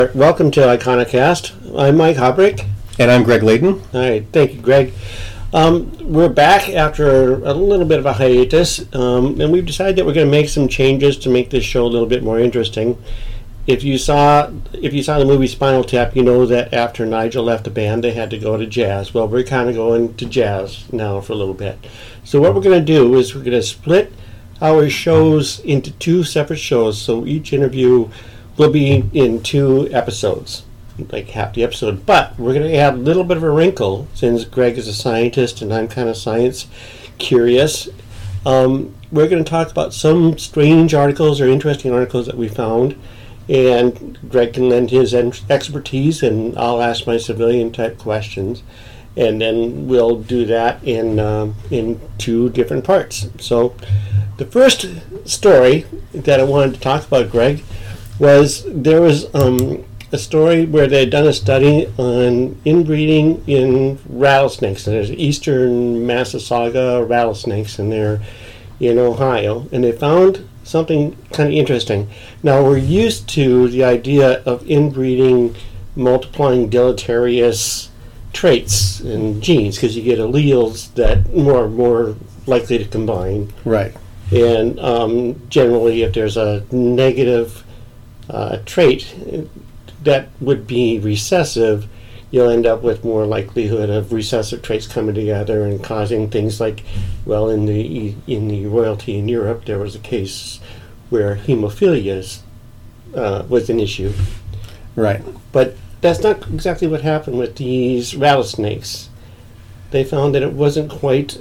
Welcome to Iconicast. I'm Mike Hubrick. And I'm Greg Layden. All right, thank you, Greg. We're back after a little bit of a hiatus, and we've decided that we're going to make some changes to make this show a little bit more interesting. If you saw the movie Spinal Tap, you know that after Nigel left the band, they had to go to jazz. Well, we're kind of going to jazz now for a little bit. So what we're going to do is we're going to split our shows into two separate shows. So each interview will be in 2 episodes, like half the episode. But we're going to add a little bit of a wrinkle, since Greg is a scientist and I'm kind of science curious. We're going to talk about some strange articles or interesting articles that we found, and Greg can lend his expertise, and I'll ask my civilian type questions, and then we'll do that in 2 different parts. So the first story that I wanted to talk about, Greg, was there was a story where they had done a study on inbreeding in rattlesnakes. And there's eastern Massasauga rattlesnakes, and they're in Ohio, and they found something kind of interesting. Now, we're used to the idea of inbreeding multiplying deleterious traits and genes, because you get alleles that more likely to combine. Right. And generally, if there's a negative trait that would be recessive, you'll end up with more likelihood of recessive traits coming together and causing things like, well, in the royalty in Europe, there was a case where hemophilia was an issue. Right. But that's not exactly what happened with these rattlesnakes. They found that it wasn't quite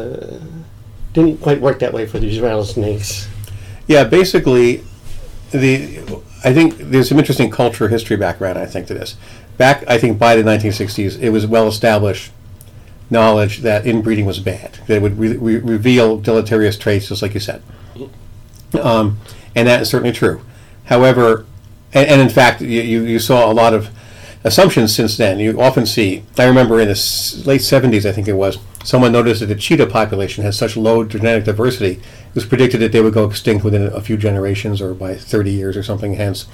didn't quite work that way for these rattlesnakes. Yeah, basically, I think there's some interesting cultural history background, I think, to this. Back, I think, by the 1960s, it was well-established knowledge that inbreeding was bad, that it would reveal deleterious traits, just like you said. And that is certainly true. However, and in fact, you saw a lot of assumptions since then. You often see, I remember in the late 70s, I think it was, someone noticed that the cheetah population has such low genetic diversity, it was predicted that they would go extinct within a few generations or by 30 years or something hence.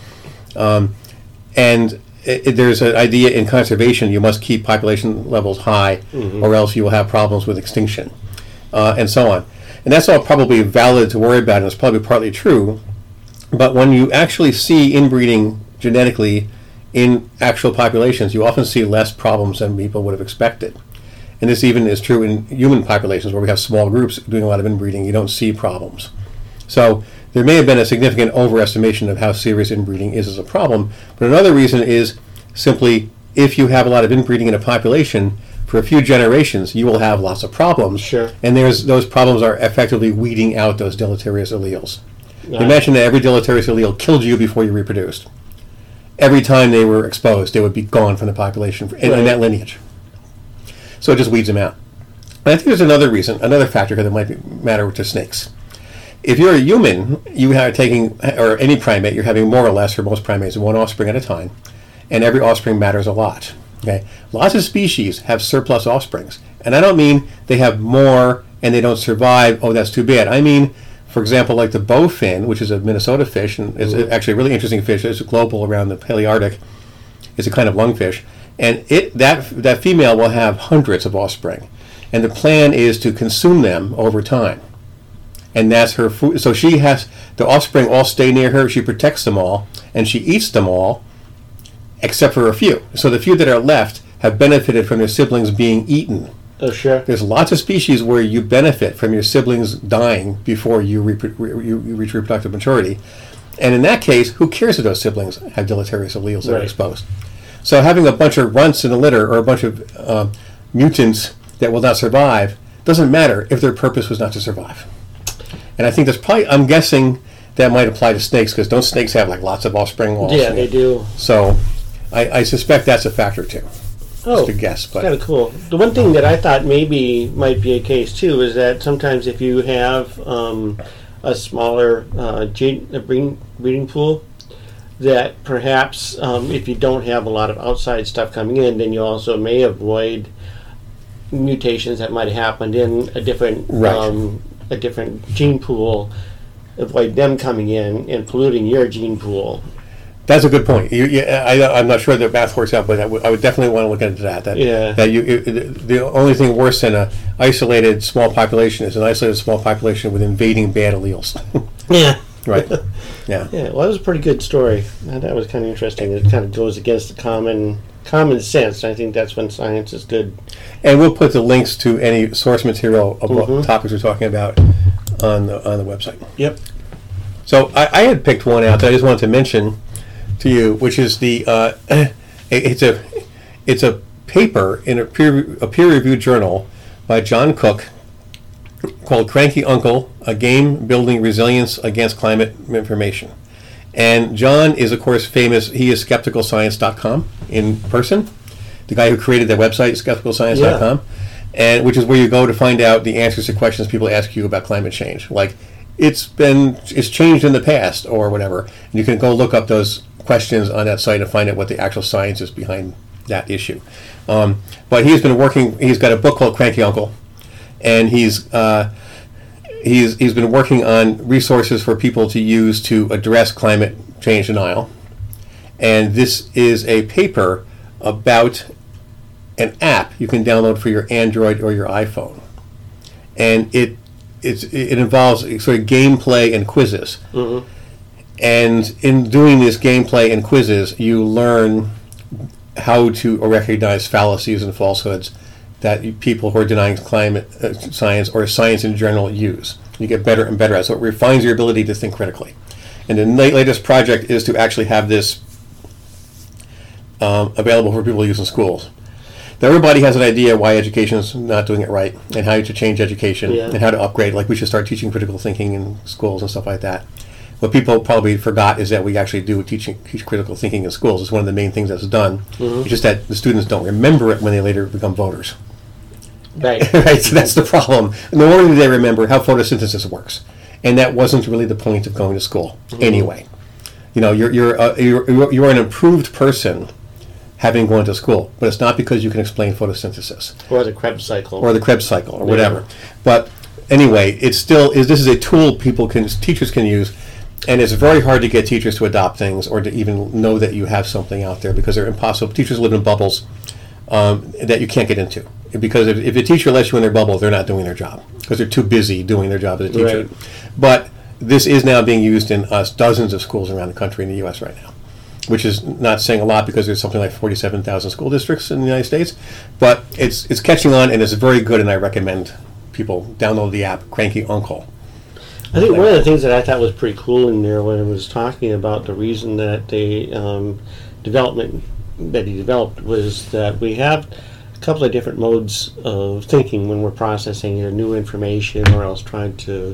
There's an idea in conservation, you must keep population levels high, or else you will have problems with extinction, and so on. And that's all probably valid to worry about, and it's probably partly true. But when you actually see inbreeding genetically in actual populations, you often see less problems than people would have expected. And this even is true in human populations where we have small groups doing a lot of inbreeding. You don't see problems. So there may have been a significant overestimation of how serious inbreeding is as a problem. But another reason is simply if you have a lot of inbreeding in a population, for a few generations, you will have lots of problems. Sure. And those problems are effectively weeding out those deleterious alleles. Imagine that every deleterious allele killed you before you reproduced. Every time they were exposed, they would be gone from the population in that lineage. So it just weeds them out. And I think there's another factor that might matter to snakes. If you're a human, you are taking, or any primate, you're having more or less, for most primates, 1 offspring at a time, and every offspring matters a lot. Okay, lots of species have surplus offsprings, and I don't mean they have more and they don't survive. Oh, that's too bad. I mean, for example, like the bowfin, which is a Minnesota fish, and it's actually a really interesting fish. It's global around the Palearctic. It's a kind of lungfish. And that female will have hundreds of offspring. And the plan is to consume them over time. And that's her food. So she has, the offspring all stay near her, she protects them all, and she eats them all, except for a few. So the few that are left have benefited from their siblings being eaten. Oh, sure. There's lots of species where you benefit from your siblings dying before you reach reproductive maturity. And in that case, who cares if those siblings have deleterious alleles that are exposed? So having a bunch of runts in a litter or a bunch of mutants that will not survive doesn't matter if their purpose was not to survive. And I think that's probably, I'm guessing that might apply to snakes, because don't snakes have like lots of offspring also? Yeah, they do. So I suspect that's a factor too. Oh, just a guess. But kind of cool. The one thing that I thought maybe might be a case too is that sometimes if you have a smaller breeding pool, that perhaps if you don't have a lot of outside stuff coming in, then you also may avoid mutations that might have happened in a different gene pool, avoid them coming in and polluting your gene pool. That's a good point. I'm not sure that math works out, but I would definitely want to look into that. The only thing worse than an isolated small population is an isolated small population with invading bad alleles. Yeah. Right. Yeah. Yeah. Well, that was a pretty good story. That was kind of interesting. It kind of goes against the common sense. I think that's when science is good. And we'll put the links to any source material of what topics we're talking about on the website. Yep. So I had picked one out that I just wanted to mention to you, which is the it's a paper in a peer-reviewed journal by John Cook called "Cranky Uncle: A Game Building Resilience Against Climate Information." And John is, of course, famous. He is skepticalscience.com in person, the guy who created that website, skepticalscience.com, and which is where you go to find out the answers to questions people ask you about climate change, like it's changed in the past or whatever. And you can go look up those questions on that site and find out what the actual science is behind that issue. But he's been working. He's got a book called Cranky Uncle, and he's been working on resources for people to use to address climate change denial. And this is a paper about an app you can download for your Android or your iPhone, and it involves sort of gameplay and quizzes. Mm-hmm. And in doing this gameplay and quizzes, you learn how to recognize fallacies and falsehoods that people who are denying climate science or science in general use. You get better and better at it. So it refines your ability to think critically. And the latest project is to actually have this available for people to use in schools. Now, everybody has an idea why education is not doing it right and how to change education and how to upgrade. Like we should start teaching critical thinking in schools and stuff like that. What people probably forgot is that we actually do teach critical thinking in schools. It's one of the main things that's done. Mm-hmm. It's just that the students don't remember it when they later become voters. Right. Right. So that's the problem. Nor do they remember how photosynthesis works, and that wasn't really the point of going to school anyway. You know, you're an improved person having gone to school, but it's not because you can explain photosynthesis or the Krebs cycle or whatever. But anyway, it still is. This is a tool teachers can use. And it's very hard to get teachers to adopt things or to even know that you have something out there because they're impossible. Teachers live in bubbles that you can't get into. Because if a teacher lets you in their bubble, they're not doing their job because they're too busy doing their job as a teacher. Right. But this is now being used in dozens of schools around the country in the U.S. right now, which is not saying a lot because there's something like 47,000 school districts in the United States. But it's catching on and it's very good, and I recommend people download the app, Cranky Uncle. I think one of the things that I thought was pretty cool in there when it was talking about the reason that the development that he developed was that we have a couple of different modes of thinking when we're processing either new information or else trying to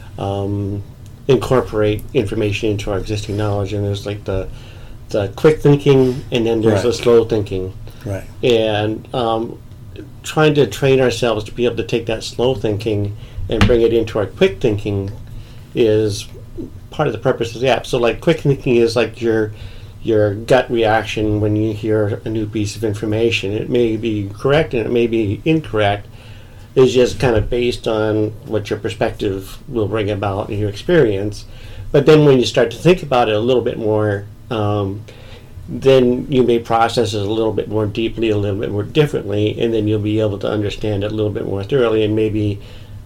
incorporate information into our existing knowledge. And there's like the quick thinking, and then there's the slow thinking. Right. And trying to train ourselves to be able to take that slow thinking and bring it into our quick thinking is part of the purpose of the app. So like quick thinking is like your gut reaction when you hear a new piece of information. It may be correct and it may be incorrect. It's just kind of based on what your perspective will bring about in your experience. But then when you start to think about it a little bit more, then you may process it a little bit more deeply, a little bit more differently, and then you'll be able to understand it a little bit more thoroughly and maybe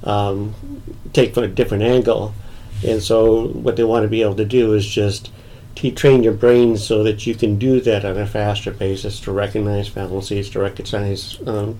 take from a different angle. And so what they want to be able to do is just train your brain so that you can do that on a faster basis, to recognize fallacies, to recognize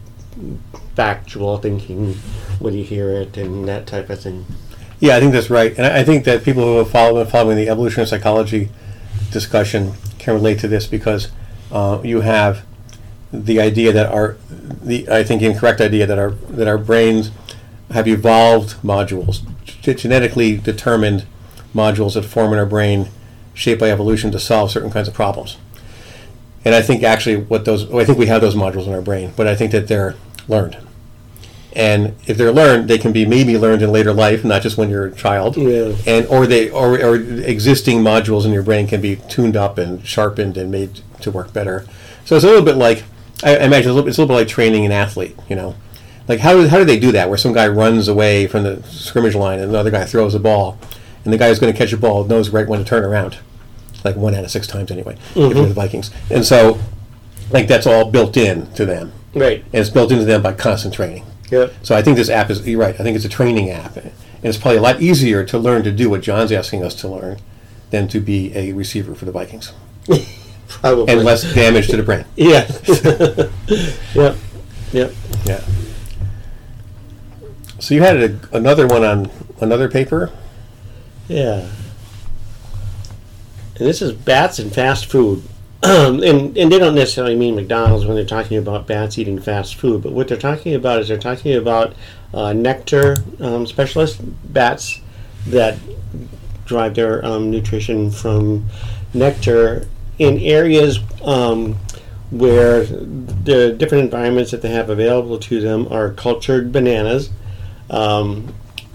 factual thinking when you hear it and that type of thing. Yeah, I think that's right. And I think that people who have following the evolutionary psychology discussion can relate to this because you have the idea that I think incorrect idea that our brains have evolved modules, genetically determined modules that form in our brain, shaped by evolution to solve certain kinds of problems. And I think actually I think we have those modules in our brain, but I think that they're learned. And if they're learned, they can be maybe learned in later life, not just when you're a child. Yeah. And or existing modules in your brain can be tuned up and sharpened and made to work better. So it's a little bit like, I imagine it's a little bit like training an athlete, you know. Like how do they do that? Where some guy runs away from the scrimmage line and another guy throws a ball, and the guy who's going to catch a ball knows right when to turn around. like 1 out of 6 times anyway, if you're the Vikings. And so, like, that's all built in to them. Right. And it's built into them by constant training. Yep. So I think this app is, you're right, I think it's a training app. And it's probably a lot easier to learn to do what John's asking us to learn than to be a receiver for the Vikings. Probably. And less damage to the brain. Yeah. Yep. Yep. Yeah. So you had another one on another paper? Yeah. And this is bats and fast food. And they don't necessarily mean McDonald's when they're talking about bats eating fast food, but what they're talking about is they're talking about nectar specialist bats that derive their nutrition from nectar in areas where the different environments that they have available to them are cultured bananas, and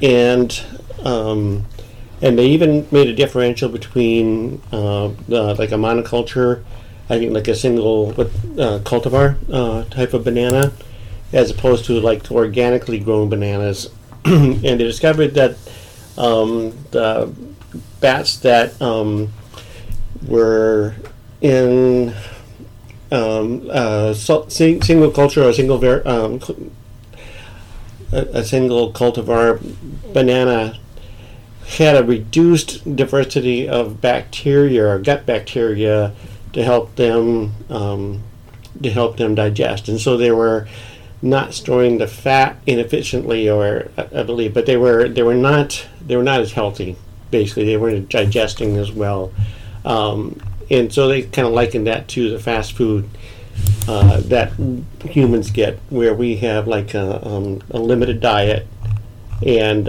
they even made a differential between like a monoculture, I think like a single cultivar type of banana, as opposed to like organically grown bananas. And they discovered that the bats that were in single culture or a single cultivar banana had a reduced diversity of bacteria or gut bacteria to help them digest, and so they were not storing the fat inefficiently, or I believe, but they were not as healthy. Basically, they weren't digesting as well, and so they kind of likened that to the fast food that humans get, where we have like a limited diet, and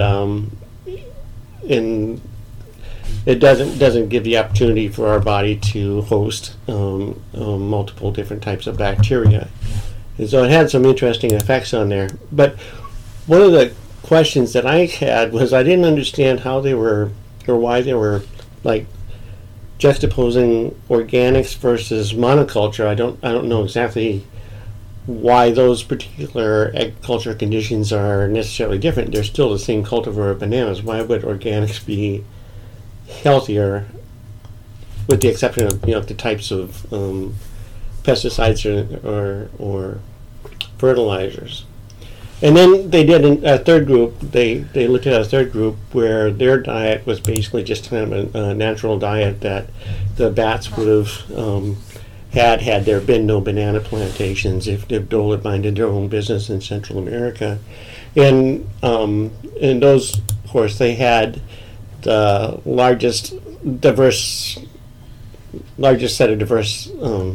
it doesn't give the opportunity for our body to host multiple different types of bacteria. And so it had some interesting effects on there. But one of the questions that I had was I didn't understand how they were, or why they were, like, juxtaposing organics versus monoculture. I don't know exactly why those particular agriculture conditions are necessarily different. They're still the same cultivar of bananas. Why would organics be healthier, with the exception of the types of pesticides or fertilizers? And then they did a third group. They looked at a third group where their diet was basically just kind of a natural diet that the bats would have had there been no banana plantations, if Dole minded their own business in Central America. And in those, of course, they had the largest set of diverse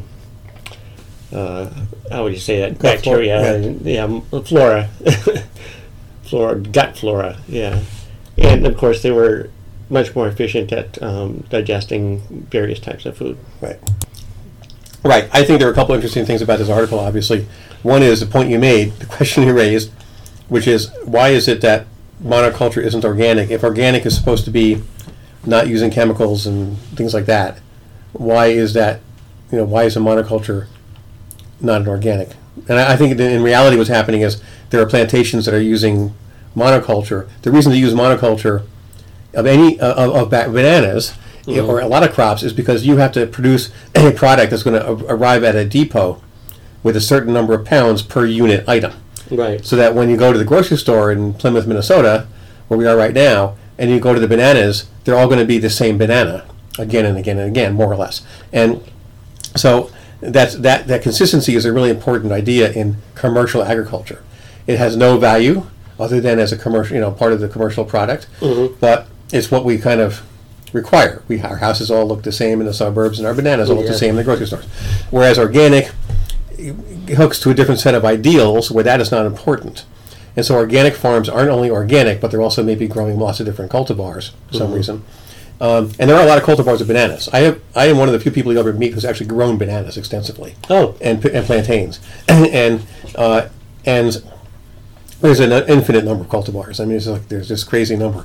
how would you say that? Bacteria, flora, gut flora, yeah. And of course, they were much more efficient at digesting various types of food. Right. Right. I think there are a couple interesting things about this article, obviously. One is the point you made, the question you raised, which is, why is it that monoculture isn't organic? If organic is supposed to be not using chemicals and things like that, why is that, why is a monoculture not an organic? And I think in reality what's happening is there are plantations that are using monoculture. The reason to use monoculture of bananas or a lot of crops is because you have to produce a product that's going to arrive at a depot with a certain number of pounds per unit item. Right. So that when you go to the grocery store in Plymouth, Minnesota, where we are right now, and you go to the bananas, they're all going to be the same banana again and again and again, more or less. And so that consistency is a really important idea in commercial agriculture. It has no value other than as a commercial, part of the commercial product, but it's what we kind of require. Our houses all look the same in the suburbs, and our bananas all look the same in the grocery stores. Whereas organic hooks to a different set of ideals where that is not important. And so organic farms aren't only organic, but they're also maybe growing lots of different cultivars for some reason. And there are a lot of cultivars of bananas. I am one of the few people you'll ever meet who's actually grown bananas extensively. Oh. And plantains. And there's an infinite number of cultivars. I mean, there's this crazy number.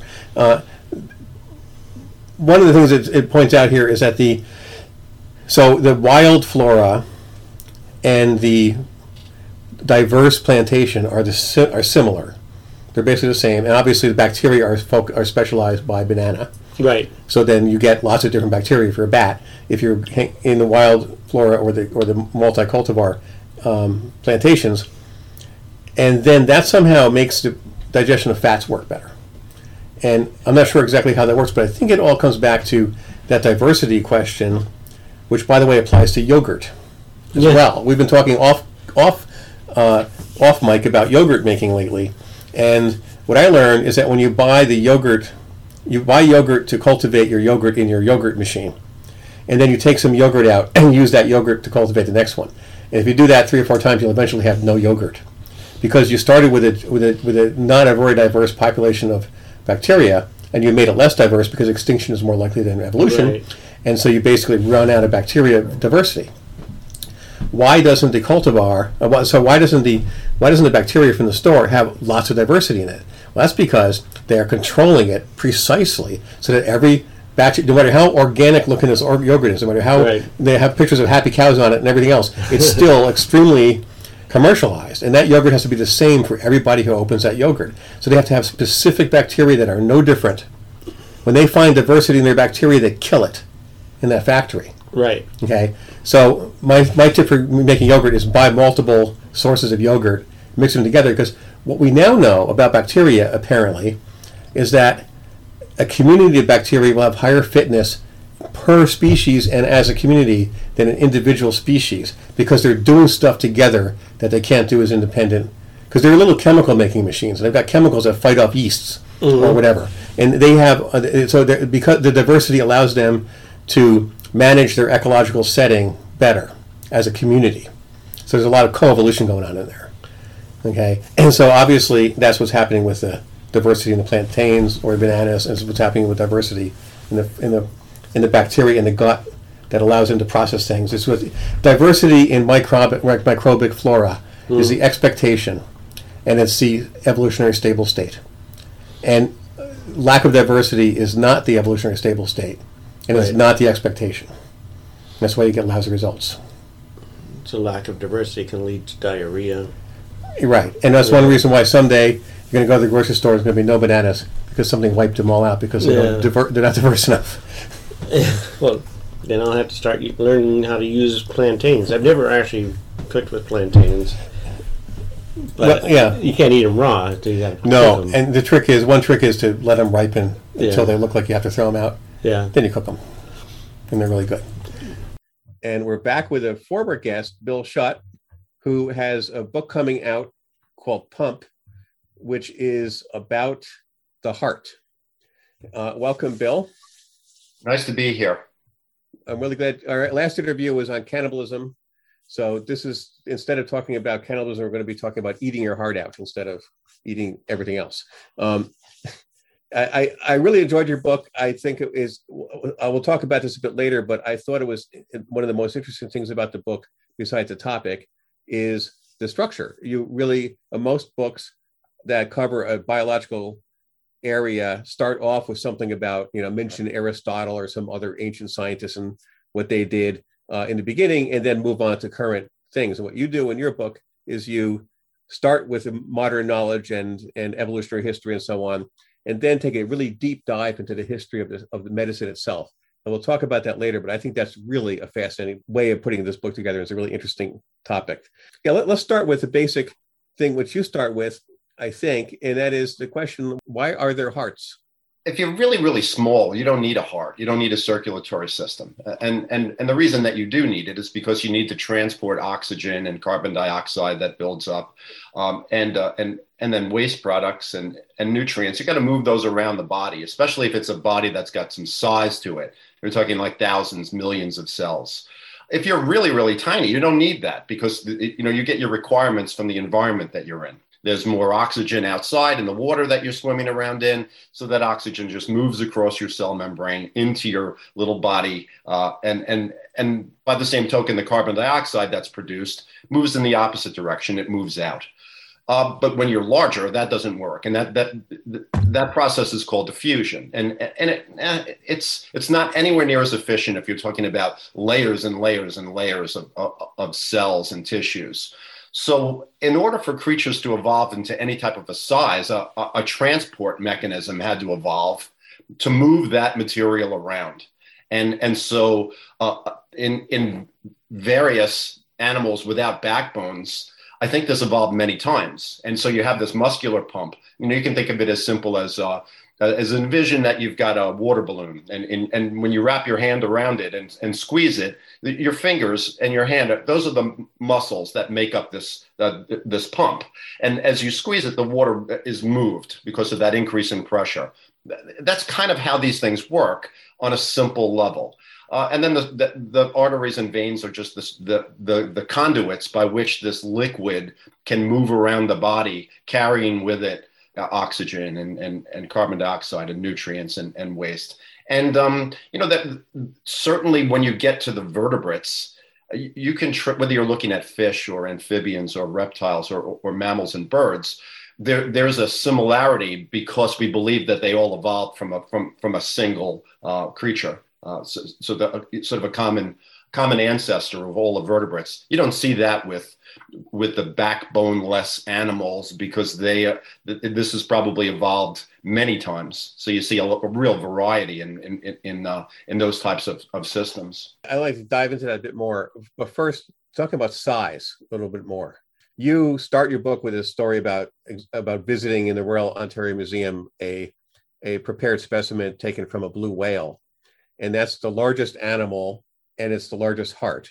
One of the things that it points out here is that the wild flora and the diverse plantation are similar. They're basically the same, and obviously the bacteria are specialized by banana. Right. So then you get lots of different bacteria for a bat. If you're in the wild flora or the multi-cultivar plantations, and then that somehow makes the digestion of fats work better. And I'm not sure exactly how that works, but I think it all comes back to that diversity question, which, by the way, applies to yogurt as well. We've been talking off mic about yogurt making lately, and what I learned is that when you buy yogurt to cultivate your yogurt in your yogurt machine, and then you take some yogurt out and use that yogurt to cultivate the next one. And if you do that 3 or 4 times, you'll eventually have no yogurt, because you started with a not a very diverse population of bacteria, and you made it less diverse because extinction is more likely than evolution, right. And so you basically run out of bacteria diversity. Why doesn't the cultivar? Why doesn't the bacteria from the store have lots of diversity in it? Well, that's because they are controlling it precisely so that every batch, no matter how organic looking this yogurt is, no matter how they have pictures of happy cows on it and everything else, it's still extremely commercialized, and that yogurt has to be the same for everybody who opens that yogurt. So they have to have specific bacteria that are no different. When they find diversity in their bacteria, they kill it in that factory. Right. Okay. So my tip for making yogurt is buy multiple sources of yogurt, mix them together, because what we now know about bacteria apparently is that a community of bacteria will have higher fitness per species and as a community than an individual species, because they're doing stuff together that they can't do as independent, because they're little chemical making machines, and they've got chemicals that fight off yeasts or whatever, and they have because the diversity allows them to manage their ecological setting better as a community. So there's a lot of coevolution going on in there. Okay, and so obviously that's what's happening with the diversity in the plantains or bananas, and what's happening with diversity in the bacteria in the gut that allows them to process things. It's with diversity in microbic flora is the expectation, and it's the evolutionary stable state. And lack of diversity is not the evolutionary stable state, and it's not the expectation. That's why you get lousy results. So lack of diversity can lead to diarrhea. Right, and that's one reason why someday you're going to go to the grocery store, there's going to be no bananas, because something wiped them all out because they're not diverse enough. Well, then I'll have to start learning how to use plantains. I've never actually cooked with plantains. But you can't eat them raw. You gotta cook them. And one trick is to let them ripen until they look like you have to throw them out. Yeah. Then you cook them, and they're really good. And we're back with a former guest, Bill Schutt, who has a book coming out called Pump, which is about the heart. Welcome, Bill. Nice to be here. I'm really glad. Our last interview was on cannibalism. So this is, instead of talking about cannibalism, we're going to be talking about eating your heart out instead of eating everything else. I really enjoyed your book. I think it is, I will talk about this a bit later, but I thought it was one of the most interesting things about the book, besides the topic, is the structure. You really, most books that cover a biological area start off with something about, mention Aristotle or some other ancient scientists and what they did in the beginning, and then move on to current things. And what you do in your book is you start with modern knowledge and evolutionary history and so on, and then take a really deep dive into the history of the medicine itself. And we'll talk about that later, but I think that's really a fascinating way of putting this book together. It's a really interesting topic. Yeah, let's start with the basic thing which you start with, I think, and that is the question, why are there hearts? If you're really, really small, you don't need a heart. You don't need a circulatory system. And the reason that you do need it is because you need to transport oxygen and carbon dioxide that builds up, and then waste products and nutrients. You got to move those around the body, especially if it's a body that's got some size to it. You're talking like thousands, millions of cells. If you're really, really tiny, you don't need that, because you get your requirements from the environment that you're in. There's more oxygen outside in the water that you're swimming around in, so that oxygen just moves across your cell membrane into your little body. And by the same token, the carbon dioxide that's produced moves in the opposite direction. It moves out. But when you're larger, that doesn't work. And that process is called diffusion. And it's not anywhere near as efficient if you're talking about layers and layers and layers of cells and tissues. So in order for creatures to evolve into any type of a size, a transport mechanism had to evolve to move that material around. And so in various animals without backbones, I think this evolved many times. And so you have this muscular pump. You can think of it as simple as envision that you've got a water balloon, and when you wrap your hand around it and squeeze it, your fingers and your hand, those are the muscles that make up this pump. And as you squeeze it, the water is moved because of that increase in pressure. That's kind of how these things work on a simple level. And then the arteries and veins are just the conduits by which this liquid can move around the body, carrying with it oxygen and carbon dioxide and nutrients and waste. And that certainly when you get to the vertebrates, you can whether you're looking at fish or amphibians or reptiles or mammals and birds, there's a similarity because we believe that they all evolved from a single creature. So the sort of a common ancestor of all the vertebrates. You don't see that with the backbone-less animals because this has probably evolved many times. So you see a real variety in those types of systems. I'd like to dive into that a bit more, but first, talking about size a little bit more. You start your book with a story about visiting in the Royal Ontario Museum a prepared specimen taken from a blue whale, and that's the largest animal, and it's the largest heart.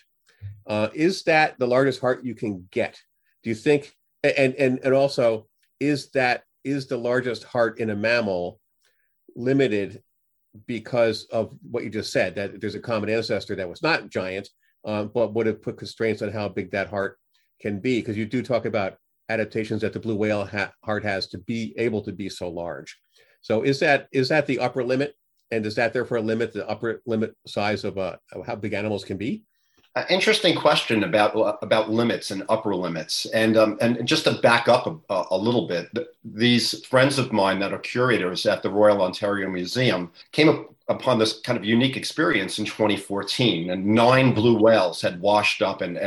Is that the largest heart you can get? Do you think? And also, is the largest heart in a mammal limited because of what you just said, that there's a common ancestor that was not giant, but would have put constraints on how big that heart can be? Because you do talk about adaptations that the blue whale heart has to be able to be so large. So is that the upper limit? And does that therefore limit the upper limit size of how big animals can be? Interesting question about limits and upper limits. And just to back up a little bit, these friends of mine that are curators at the Royal Ontario Museum came upon this kind of unique experience in 2014, and 9 blue whales had washed up and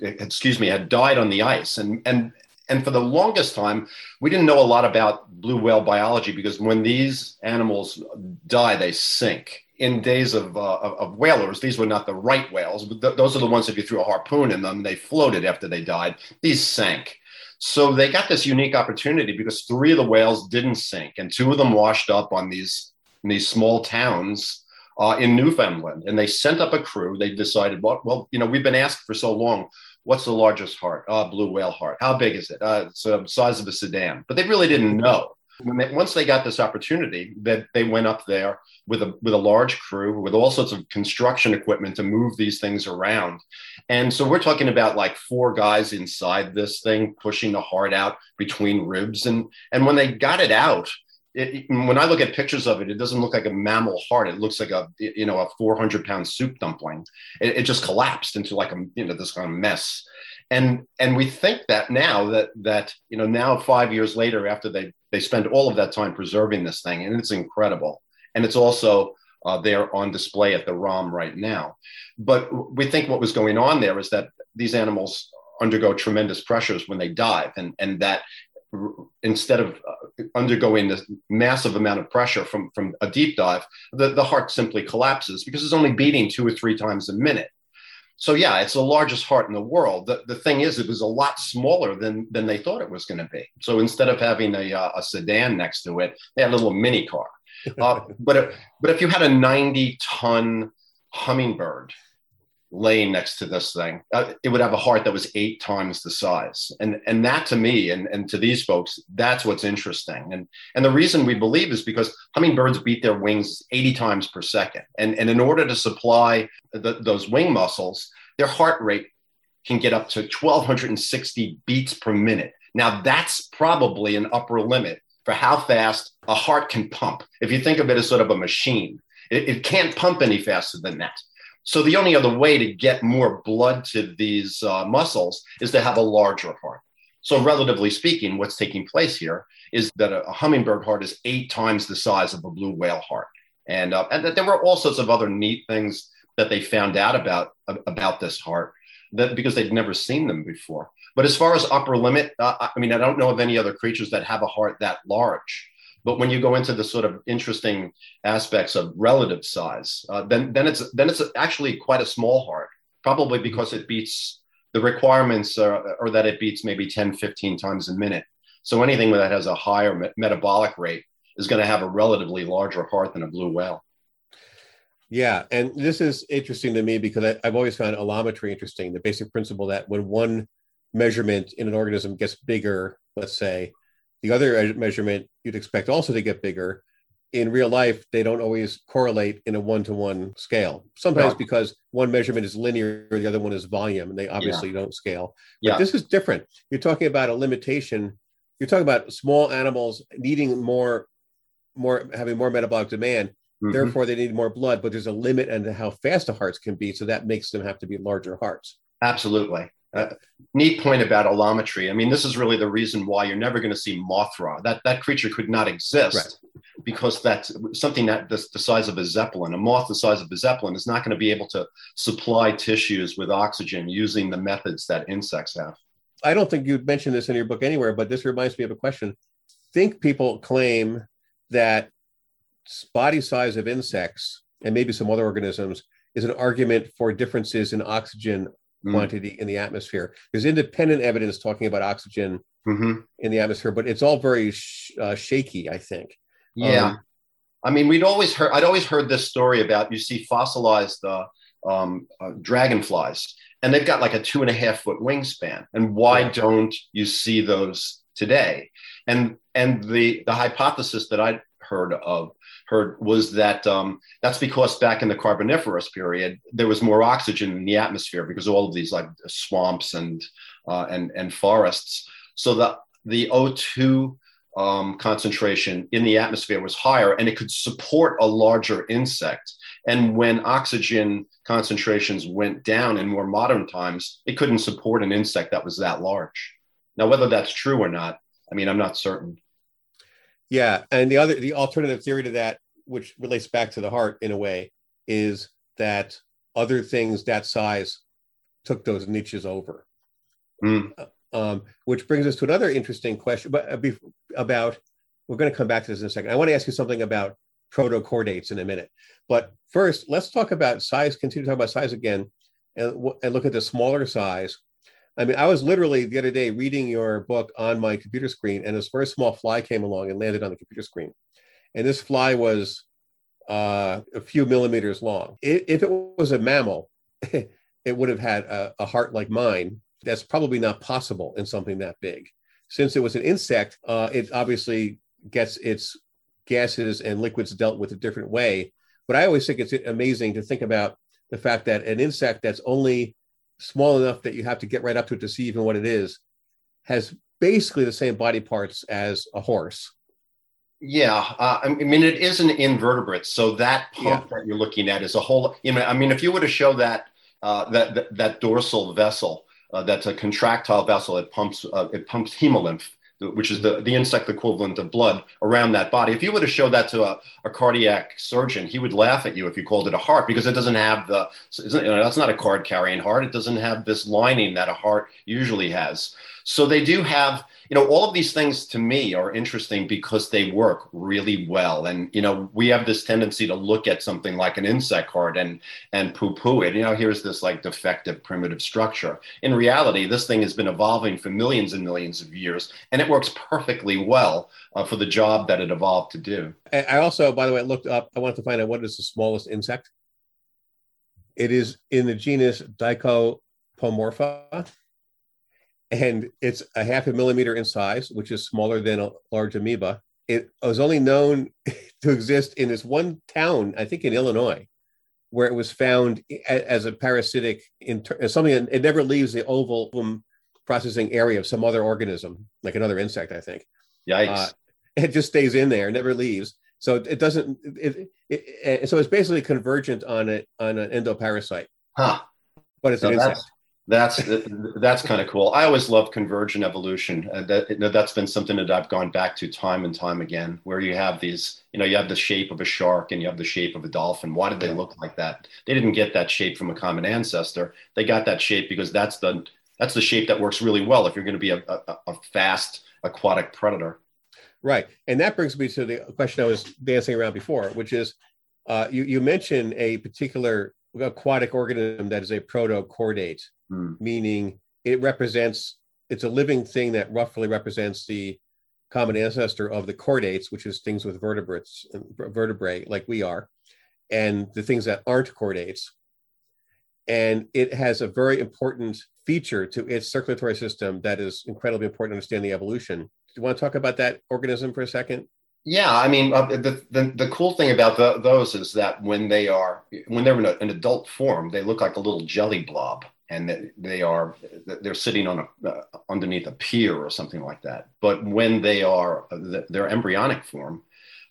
had died on the ice. And for the longest time, we didn't know a lot about blue whale biology because when these animals die, they sink. In days of whalers, these were not the right whales, but those are the ones if you threw a harpoon in them, they floated after they died. These sank. So they got this unique opportunity because 3 of the whales didn't sink, and 2 of them washed up on these small towns in Newfoundland. And they sent up a crew. They decided, well, we've been asked for so long, what's the largest heart? Blue whale heart. How big is it? It's the size of a sedan. But they really didn't know. Once they got this opportunity, that they went up there with a large crew with all sorts of construction equipment to move these things around. And so we're talking about like 4 guys inside this thing pushing the heart out between ribs. And when they got it out, when I look at pictures of it, it doesn't look like a mammal heart. It looks like a 400-pound soup dumpling. It just collapsed into like this kind of mess. And we think that now that now 5 years later, after they spend all of that time preserving this thing, and it's incredible. And it's also there on display at the ROM right now. But we think what was going on there is that these animals undergo tremendous pressures when they dive, and that instead of undergoing this massive amount of pressure from a deep dive, the heart simply collapses because it's only beating 2 or 3 times a minute. So yeah, it's the largest heart in the world. The thing is, it was a lot smaller than they thought it was going to be. So instead of having a sedan next to it, they had a little mini car. But if you had a 90-ton hummingbird laying next to this thing, it would have a heart that was 8 times the size. And that to me and to these folks, that's what's interesting. And the reason we believe is because hummingbirds beat their wings 80 times per second. And in order to supply those wing muscles, their heart rate can get up to 1,260 beats per minute. Now that's probably an upper limit for how fast a heart can pump. If you think of it as sort of a machine, it can't pump any faster than that. So the only other way to get more blood to these muscles is to have a larger heart. So relatively speaking, what's taking place here is that a hummingbird heart is 8 times the size of a blue whale heart. And that there were all sorts of other neat things that they found out about this heart because they'd never seen them before. But as far as upper limit, I don't know of any other creatures that have a heart that large. But when you go into the sort of interesting aspects of relative size, then it's actually quite a small heart, probably because it beats the requirements, or that it beats maybe 10, 15 times a minute. So anything that has a higher metabolic rate is going to have a relatively larger heart than a blue whale. Yeah, and this is interesting to me because I've always found allometry interesting, the basic principle that when one measurement in an organism gets bigger, let's say, the other measurement you'd expect also to get bigger. In real life, they don't always correlate in a one-to-one scale. Sometimes because one measurement is linear, the other one is volume, and they obviously don't scale. But this is different. You're talking about a limitation. You're talking about small animals needing more having more metabolic demand. Mm-hmm. Therefore, they need more blood, but there's a limit on how fast the hearts can beat. So that makes them have to be larger hearts. Absolutely. Neat point about allometry. I mean, this is really the reason why you're never going to see Mothra. That creature could not exist because that's something that the size of a Zeppelin. A moth the size of a Zeppelin is not going to be able to supply tissues with oxygen using the methods that insects have. I don't think you'd mention this in your book anywhere, but this reminds me of a question. Think people claim that body size of insects and maybe some other organisms is an argument for differences in oxygen quantity in the atmosphere. There's independent evidence talking about oxygen in the atmosphere, but it's all very shaky, I think. Yeah. I mean, I'd always heard this story about, you see fossilized dragonflies, and they've got like a 2.5 foot wingspan. And why don't you see those today? And the hypothesis that I heard was that that's because back in the Carboniferous period, there was more oxygen in the atmosphere because of all of these like swamps and forests. So the O2 concentration in the atmosphere was higher, and it could support a larger insect. And when oxygen concentrations went down in more modern times, it couldn't support an insect that was that large. Now, whether that's true or not, I mean, I'm not certain. Yeah, and the alternative theory to that, which relates back to the heart in a way, is that other things that size took those niches over. Which brings us to another interesting question, but we're going to come back to this in a second. I want to ask you something about protochordates in a minute, but first, let's talk about size. Continue to talk about size again, and look at the smaller size. I mean, I was literally the other day reading your book on my computer screen, and this very small fly came along and landed on the computer screen. And this fly was a few millimeters long. If it was a mammal, it would have had a heart like mine. That's probably not possible in something that big. Since it was an insect, it obviously gets its gases and liquids dealt with a different way. But I always think it's amazing to think about the fact that an insect that's only small enough that you have to get right up to it to see even what it is, has basically the same body parts as a horse. Yeah, I mean, it is an invertebrate, so that pump that you're looking at is a whole. I mean, if you were to show that that dorsal vessel, that's a contractile vessel, it pumps hemolymph, which is the insect equivalent of blood around that body. If you were to show that to a cardiac surgeon, he would laugh at you if you called it a heart, because it doesn't have that's not a card carrying heart. It doesn't have this lining that a heart usually has. So they do have, all of these things to me are interesting because they work really well. And, we have this tendency to look at something like an insect heart and poo-poo it. Here's this like defective primitive structure. In reality, this thing has been evolving for millions and millions of years, and it works perfectly well for the job that it evolved to do. I also, by the way, looked up, I wanted to find out what is the smallest insect. It is in the genus Dicopomorpha. And it's a 0.5 millimeter in size, which is smaller than a large amoeba. It was only known to exist in this one town, I think in Illinois, where it was found as a parasitic, something that it never leaves the ovum processing area of some other organism, like another insect, I think. Yikes. It just stays in there, never leaves. So it doesn't, so it's basically convergent on an endoparasite. Huh. But it's an insect. That's kind of cool. I always love convergent evolution. That's been something that I've gone back to time and time again, where you have these, you have the shape of a shark and you have the shape of a dolphin. Why did they look like that? They didn't get that shape from a common ancestor. They got that shape because that's the shape that works really well if you're going to be a fast aquatic predator. Right. And that brings me to the question I was dancing around before, which is you mentioned a particular aquatic organism that is a protochordate, meaning it's a living thing that roughly represents the common ancestor of the chordates, which is things with vertebrae like we are, and the things that aren't chordates. And it has a very important feature to its circulatory system that is incredibly important to understand the evolution. Do you want to talk about that organism for a second? Yeah, I mean, the cool thing about those is that when they're in an adult form, they look like a little jelly blob, and they're sitting on underneath a pier or something like that. But when they are their embryonic form,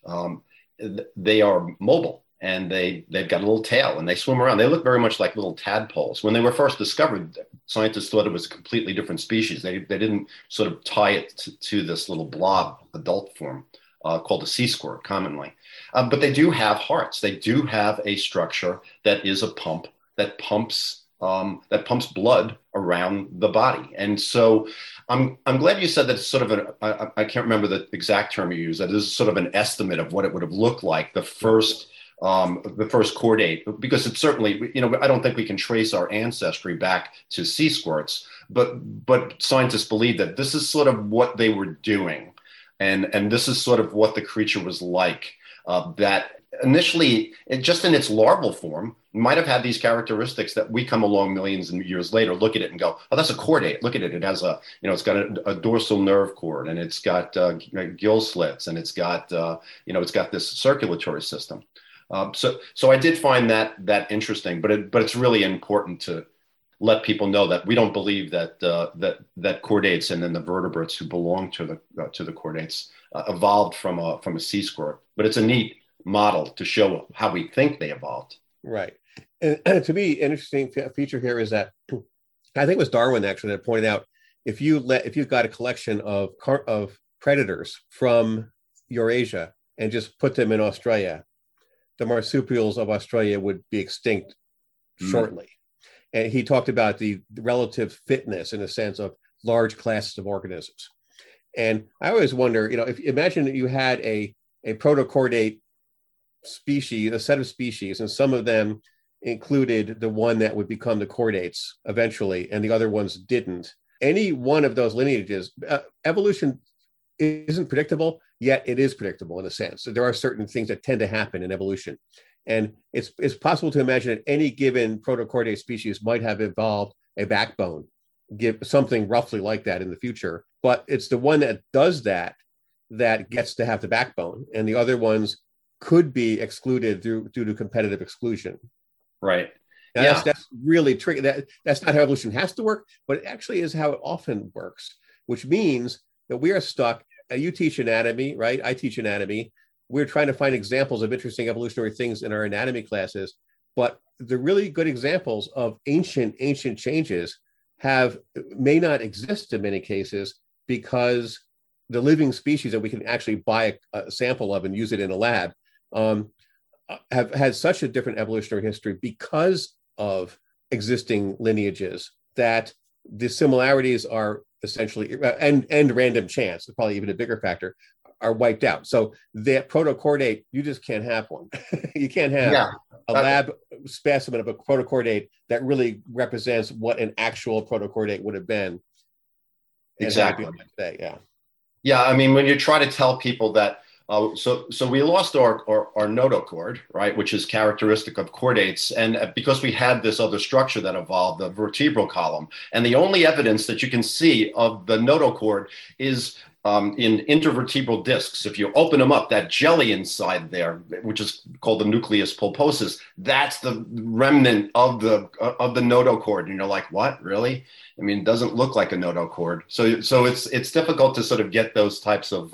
they are mobile. And they've got a little tail and they swim around. They look very much like little tadpoles. When they were first discovered, scientists thought it was a completely different species. They didn't sort of tie it to this little blob adult form called a sea squirt commonly. But they do have hearts. They do have a structure that is a pump that pumps blood around the body. And so I'm glad you said that it's sort of I can't remember the exact term you used, that this is sort of an estimate of what it would have looked like the first chordate, because it's certainly, I don't think we can trace our ancestry back to sea squirts, but scientists believe that this is sort of what they were doing, and this is sort of what the creature was like. That initially, just in its larval form, might have had these characteristics that we come along millions of years later, look at it and go, oh, that's a chordate. Look at it. It has it's got a dorsal nerve cord, and it's got gill slits, and it's got this circulatory system. So I did find that interesting, but it's really important to let people know that we don't believe that chordates and then the vertebrates who belong to the chordates evolved from a sea squirt. But it's a neat model to show how we think they evolved. Right, and to me, an interesting feature here is that I think it was Darwin actually that pointed out if you've got a collection of predators from Eurasia and just put them in Australia, the marsupials of Australia would be extinct shortly. And he talked about the relative fitness, in a sense, of large classes of organisms. And I always wonder, if imagine that you had a protochordate species, a set of species, and some of them included the one that would become the chordates eventually, and the other ones didn't. Any one of those lineages, evolution isn't predictable, yet it is predictable in a sense. So there are certain things that tend to happen in evolution. And it's possible to imagine that any given protochordate species might have evolved a backbone, give something roughly like that in the future. But it's the one that does that gets to have the backbone, and the other ones could be excluded due to competitive exclusion. Right. Now, yeah. That's really tricky. That's not how evolution has to work, but it actually is how it often works, which means that we are stuck. You teach anatomy, right? I teach anatomy. We're trying to find examples of interesting evolutionary things in our anatomy classes, but the really good examples of ancient changes may not exist in many cases, because the living species that we can actually buy a sample of and use it in a lab have had such a different evolutionary history because of existing lineages that the similarities are essentially, and random chance, probably even a bigger factor, are wiped out. So that protochordate, you just can't have one. You can't have a lab specimen of a protochordate that really represents what an actual protochordate would have been. Exactly. Yeah. Yeah. I mean, when you try to tell people that, so we lost our notochord, right, which is characteristic of chordates, and because we had this other structure that evolved, the vertebral column, and the only evidence that you can see of the notochord is in intervertebral discs. If you open them up, that jelly inside there, which is called the nucleus pulposus, that's the remnant of the notochord. And you're like, what, really? I mean, it doesn't look like a notochord. So it's difficult to sort of get those types of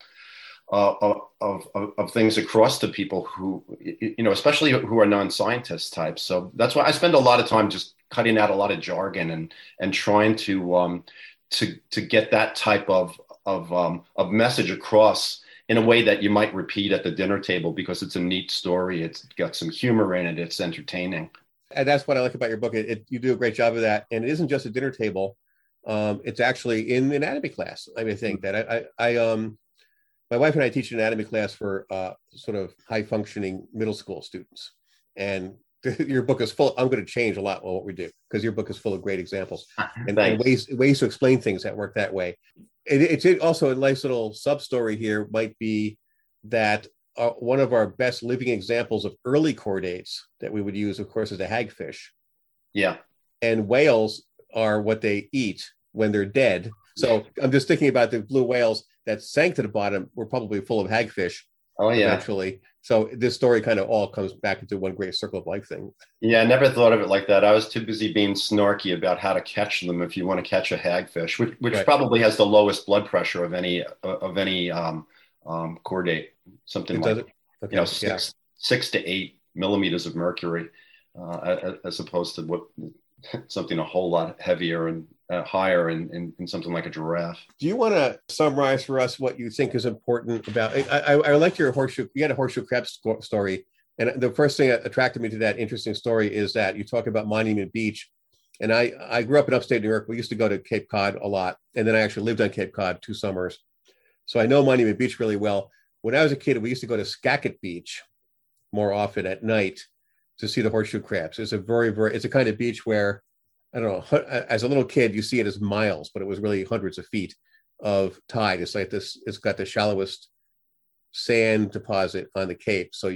things across to people who, especially who are non-scientist types. So that's why I spend a lot of time just cutting out a lot of jargon and trying to get that type of message across in a way that you might repeat at the dinner table, because it's a neat story. It's got some humor in it. It's entertaining. And that's what I like about your book. You do a great job of that. And it isn't just a dinner table. It's actually in the anatomy class. I think that my wife and I teach an anatomy class for sort of high functioning middle school students. And your book is full. I'm going to change a lot on what we do because your book is full of great examples and ways to explain things that work that way. It's also a nice little sub story here might be that one of our best living examples of early chordates that we would use, of course, is a hagfish. Yeah. And whales are what they eat when they're dead. So I'm just thinking about the blue whales that sank to the bottom were probably full of hagfish. Oh, yeah. Eventually. So this story kind of all comes back into one great circle of life thing. Yeah, I never thought of it like that. I was too busy being snarky about how to catch them if you want to catch a hagfish, which right. Probably has the lowest blood pressure of any chordate, something like okay. 6 to 8 millimeters of mercury, as opposed to something a whole lot heavier and higher in something like a giraffe. Do you want to summarize for us what you think is important about? I like your horseshoe. You had a horseshoe crab story, and the first thing that attracted me to that interesting story is that you talk about Monument Beach. And I grew up in upstate New York. We used to go to Cape Cod a lot, and then I actually lived on Cape Cod 2 summers, so I know Monument Beach really well. When I was a kid, we used to go to Skagit Beach more often at night to see the horseshoe crabs. It's it's a kind of beach where, I don't know, as a little kid, you see it as miles, but it was really hundreds of feet of tide. It's like this, it's got the shallowest sand deposit on the Cape. So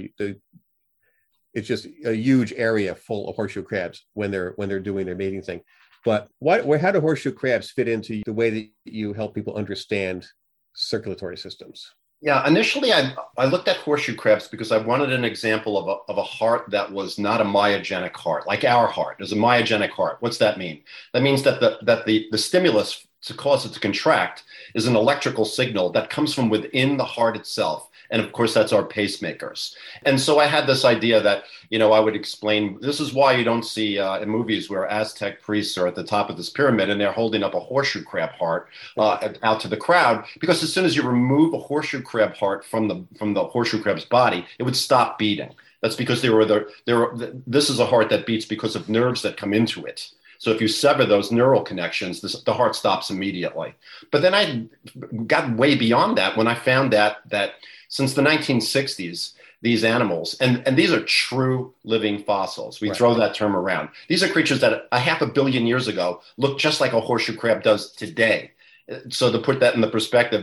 it's just a huge area full of horseshoe crabs when they're doing their mating thing. But how do horseshoe crabs fit into the way that you help people understand circulatory systems? Yeah, initially I looked at horseshoe crabs because I wanted an example of a heart that was not a myogenic heart, like our heart is a myogenic heart. What's that mean? That means that the stimulus to cause it to contract is an electrical signal that comes from within the heart itself. And of course, that's our pacemakers. And so I had this idea that, I would explain, this is why you don't see in movies where Aztec priests are at the top of this pyramid and they're holding up a horseshoe crab heart out to the crowd, because as soon as you remove a horseshoe crab heart from the horseshoe crab's body, it would stop beating. That's because this is a heart that beats because of nerves that come into it. So if you sever those neural connections, the heart stops immediately. But then I got way beyond that when I found that since the 1960s, these animals, and these are true living fossils. We throw that term around. These are creatures that 500 million years ago looked just like a horseshoe crab does today. So to put that in the perspective,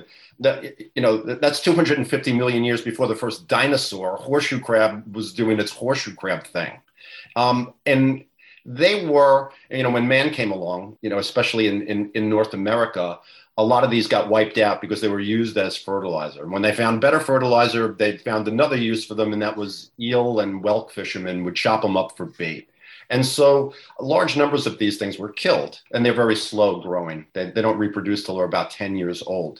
that's 250 million years before the first dinosaur. Horseshoe crab was doing its horseshoe crab thing. And they were, when man came along, especially in North America, a lot of these got wiped out because they were used as fertilizer. And when they found better fertilizer, they found another use for them, and that was eel and whelk fishermen would chop them up for bait. And so large numbers of these things were killed, and they're very slow growing. They don't reproduce till they're about 10 years old.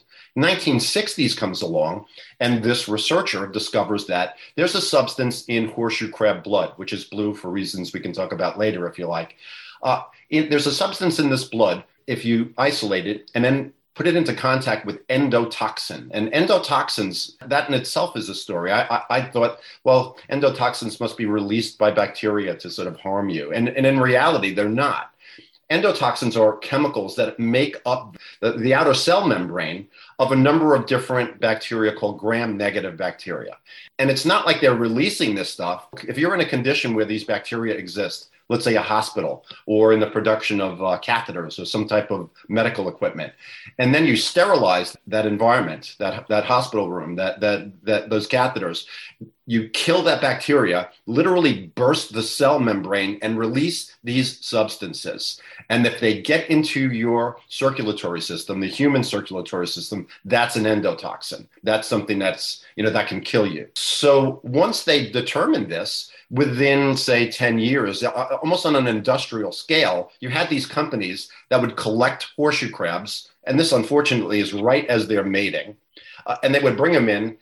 1960s comes along, and this researcher discovers that there's a substance in horseshoe crab blood, which is blue for reasons we can talk about later if you like. There's a substance in this blood, if you isolate it and then put it into contact with endotoxin. And endotoxins, that in itself is a story. I thought, well, endotoxins must be released by bacteria to sort of harm you. And in reality, they're not. Endotoxins are chemicals that make up the outer cell membrane of a number of different bacteria called gram-negative bacteria. And it's not like they're releasing this stuff. If you're in a condition where these bacteria exist, let's say a hospital or in the production of catheters or some type of medical equipment, and then you sterilize that environment, that hospital room, that those catheters, you kill that bacteria, literally burst the cell membrane and release these substances. And if they get into your circulatory system, the human circulatory system, that's an endotoxin. That's something that's, that can kill you. So once they determined this, within, say, 10 years, almost on an industrial scale, you had these companies that would collect horseshoe crabs, and this, unfortunately, is right as they're mating, and they would bring them in.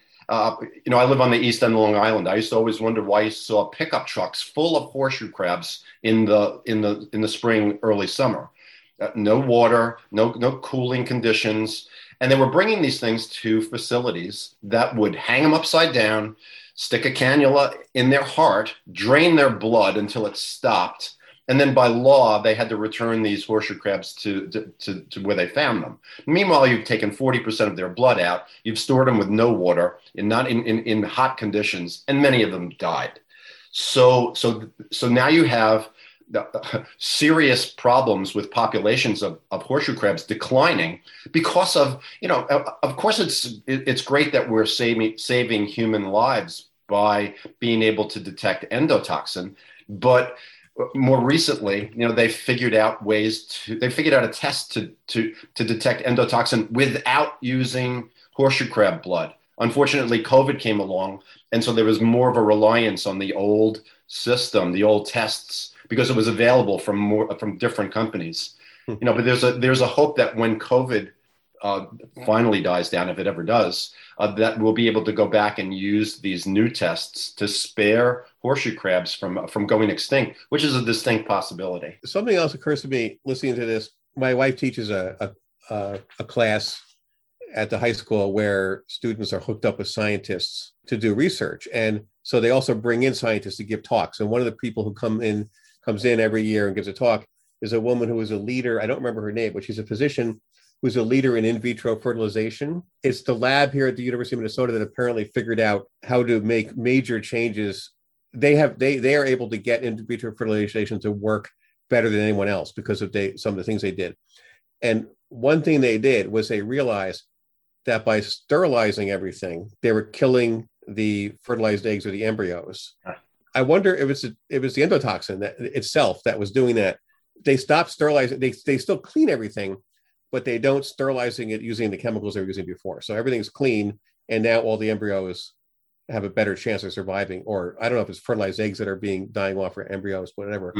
I live on the east end of Long Island. I used to always wonder why you saw pickup trucks full of horseshoe crabs in the spring, early summer. No water, no cooling conditions, and they were bringing these things to facilities that would hang them upside down, stick a cannula in their heart, drain their blood until it stopped, And then by law, they had to return these horseshoe crabs to where they found them. Meanwhile, you've taken 40% of their blood out. You've stored them with no water and not in hot conditions, and many of them died. So now you have serious problems with populations of horseshoe crabs declining because of, of course it's great that we're saving human lives by being able to detect endotoxin, but more recently, they figured out a test to detect endotoxin without using horseshoe crab blood. Unfortunately, COVID came along, and so there was more of a reliance on the old system, the old tests, because it was available from different companies. But there's a hope that when COVID finally dies down, if it ever does, that we'll be able to go back and use these new tests to spare horseshoe crabs from going extinct, which is a distinct possibility. Something else occurs to me listening to this. My wife teaches a class at the high school where students are hooked up with scientists to do research. And so they also bring in scientists to give talks. And one of the people who comes in every year and gives a talk is a woman who is a leader. I don't remember her name, but she's a physician who's a leader in vitro fertilization. It's the lab here at the University of Minnesota that apparently figured out how to make major changes. They are able to get in vitro fertilization to work better than anyone else because of some of the things they did. And one thing they did was they realized that by sterilizing everything, they were killing the fertilized eggs or the embryos. I wonder if it was the endotoxin itself that was doing that. They stopped sterilizing. They still clean everything, but they don't sterilizing it using the chemicals they were using before. So everything's clean, and now all the embryos have a better chance of surviving. Or I don't know if it's fertilized eggs that are dying off, or embryos, whatever.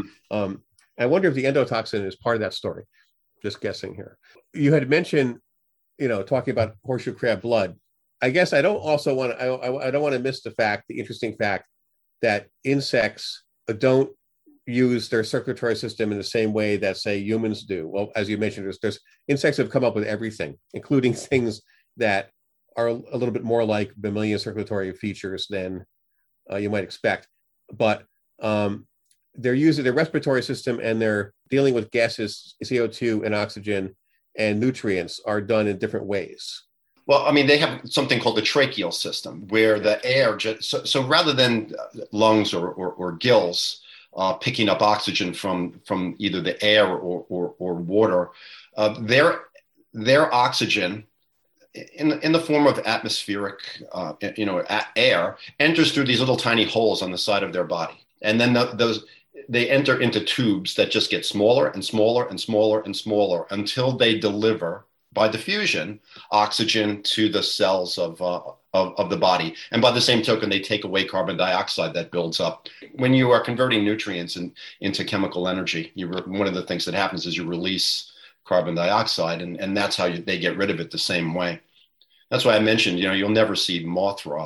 I wonder if the endotoxin is part of that story. Just guessing here. You had mentioned, talking about horseshoe crab blood. I guess I don't want to miss the interesting fact that insects don't use their circulatory system in the same way that, say, humans do. Well, as you mentioned, there's insects have come up with everything, including things that are a little bit more like mammalian circulatory features than you might expect. But they're using their respiratory system, and they're dealing with gases, CO2 and oxygen, and nutrients are done in different ways. Well, they have something called the tracheal system, where the air, so rather than lungs or gills picking up oxygen from either the air or water, their oxygen in the form of atmospheric air enters through these little tiny holes on the side of their body, and then they enter into tubes that just get smaller and smaller and smaller and smaller until they deliver, by diffusion, oxygen to the cells of the body. And by the same token, they take away carbon dioxide that builds up. When you are converting nutrients into chemical energy, one of the things that happens is you release carbon dioxide, and that's how they get rid of it the same way. That's why I mentioned, you'll never see Mothra,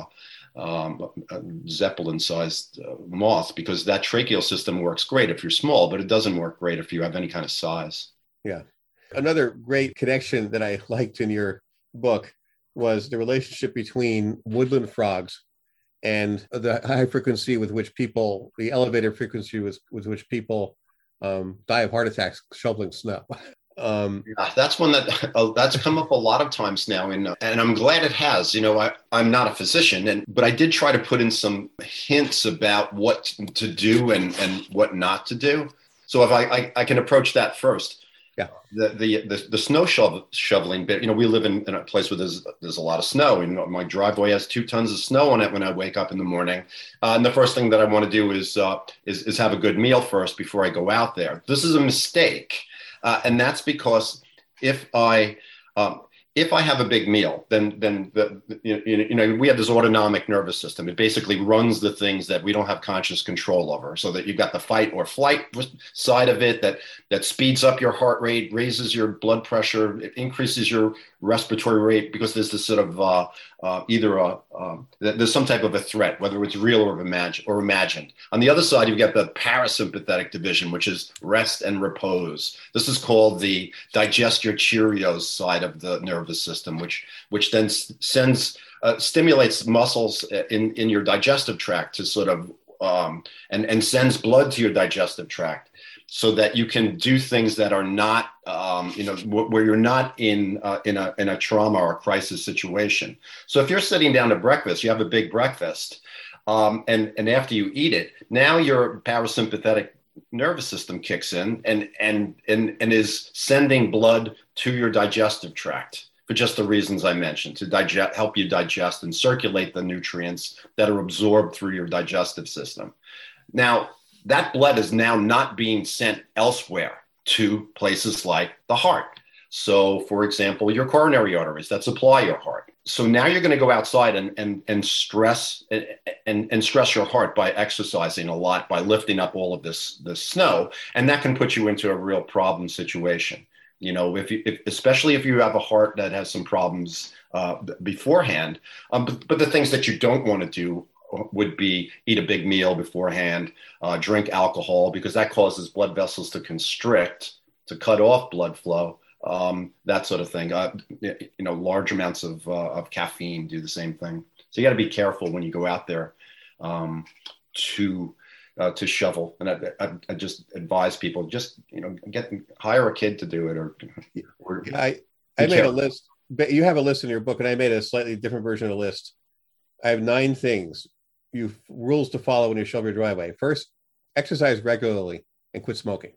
a Zeppelin-sized moth, because that tracheal system works great if you're small, but it doesn't work great if you have any kind of size. Yeah. Another great connection that I liked in your book was the relationship between woodland frogs and the high frequency with which people, the elevated frequency with which people die of heart attacks shoveling snow. That's one that's come up a lot of times now, and I'm glad it has. I'm not a physician, but I did try to put in some hints about what to do and what not to do. So if I can approach that first. Yeah. The snow shoveling bit. We live in a place where there's a lot of snow. My driveway has 2 tons of snow on it when I wake up in the morning, and the first thing that I want to do is have a good meal first before I go out there. This is a mistake. And that's because if I have a big meal, then we have this autonomic nervous system. It basically runs the things that we don't have conscious control over. So that you've got the fight or flight side of it that speeds up your heart rate, raises your blood pressure, it increases your respiratory rate, because there's this sort of there's some type of a threat, whether it's real or imagined. On the other side, you've got the parasympathetic division, which is rest and repose. This is called the digest your Cheerios side of the nervous system, which then stimulates muscles in your digestive tract to sort of and sends blood to your digestive tract. so that you can do things that are not, where you're not in a trauma or a crisis situation. So if you're sitting down to breakfast, you have a big breakfast, and after you eat it, now your parasympathetic nervous system kicks in and is sending blood to your digestive tract for just the reasons I mentioned, to help you digest and circulate the nutrients that are absorbed through your digestive system. Now, that blood is now not being sent elsewhere to places like the heart. So, for example, your coronary arteries that supply your heart. So now you're going to go outside and stress and stress your heart by exercising a lot, by lifting up all of this snow, and that can put you into a real problem situation. Especially if you have a heart that has some problems beforehand. But the things that you don't want to do would be eat a big meal beforehand, drink alcohol, because that causes blood vessels to constrict, to cut off blood flow, that sort of thing. Large amounts of caffeine do the same thing. So you got to be careful when you go out there to shovel. And I just advise people, just hire a kid to do it, or I made a list. But you have a list in your book, and I made a slightly different version of the list. I have 9 things, rules to follow when you shovel your driveway. First, exercise regularly and quit smoking.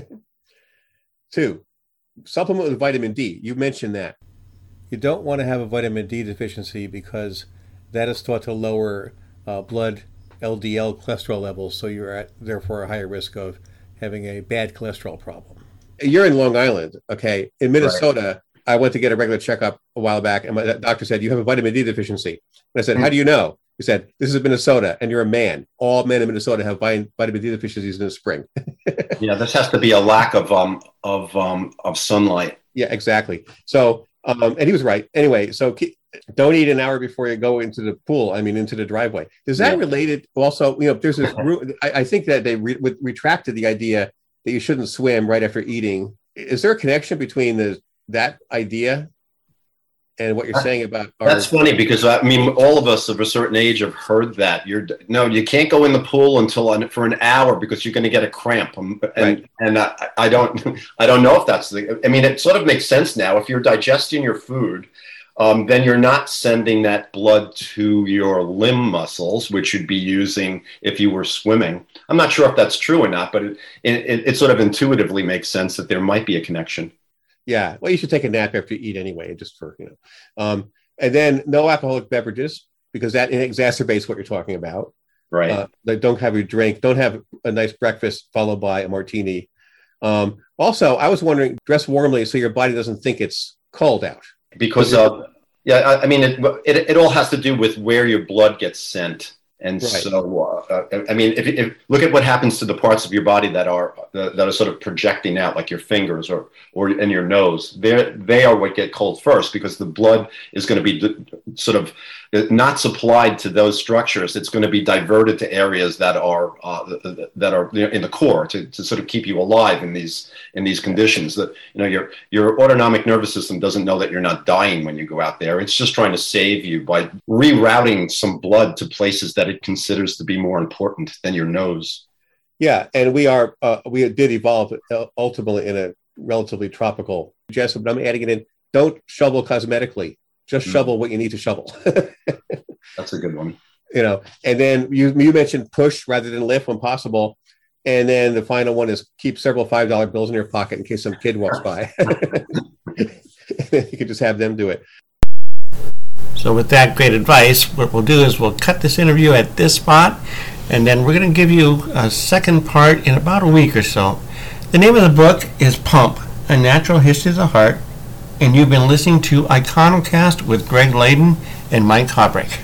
2, supplement with vitamin D. You mentioned that. You don't want to have a vitamin D deficiency because that is thought to lower blood LDL cholesterol levels, so you're at therefore a higher risk of having a bad cholesterol problem. You're in Long Island, okay? In Minnesota, right. I went to get a regular checkup a while back, and my doctor said, you have a vitamin D deficiency. And I said, how do you know? He said, this is Minnesota, and you're a man. All men in Minnesota have vitamin D deficiencies in the spring. Yeah, this has to be a lack of sunlight. Yeah, exactly. So, and he was right. Anyway, so don't eat an hour before you go into the pool. Into the driveway. Is that related? Also, there's this. I think that they retracted the idea that you shouldn't swim right after eating. Is there a connection between that idea and what you're saying about? That's funny because all of us of a certain age have heard that. You can't go in the pool for an hour because you're going to get a cramp. And I don't know if that's it sort of makes sense now. If you're digesting your food, then you're not sending that blood to your limb muscles, which you'd be using if you were swimming. I'm not sure if that's true or not, but it sort of intuitively makes sense that there might be a connection. Yeah, well, you should take a nap after you eat anyway, just for, and then no alcoholic beverages, because that exacerbates what you're talking about. Right. Don't have your drink. Don't have a nice breakfast followed by a martini. Also, I was wondering, dress warmly so your body doesn't think it's cold out. Because, it all has to do with where your blood gets sent. And right. So, if look at what happens to the parts of your body that are sort of projecting out, like your fingers or in your nose. They are what get cold first because the blood is going to be sort of not supplied to those structures. It's going to be diverted to areas that are in the core to sort of keep you alive in these conditions. That your autonomic nervous system doesn't know that you're not dying when you go out there. It's just trying to save you by rerouting some blood to places that it considers to be more important than your nose. Yeah, and we did evolve ultimately in a relatively tropical. Jess, but I'm adding it in. Don't shovel cosmetically. Just shovel what you need to shovel. That's a good one. And then you mentioned push rather than lift when possible. And then the final one is keep several $5 bills in your pocket in case some kid walks by. You could just have them do it. So with that great advice, what we'll do is we'll cut this interview at this spot, and then we're going to give you a second part in about a week or so. The name of the book is Pump, A Natural History of the Heart, and you've been listening to Iconocast with Greg Layden and Mike Haubrich.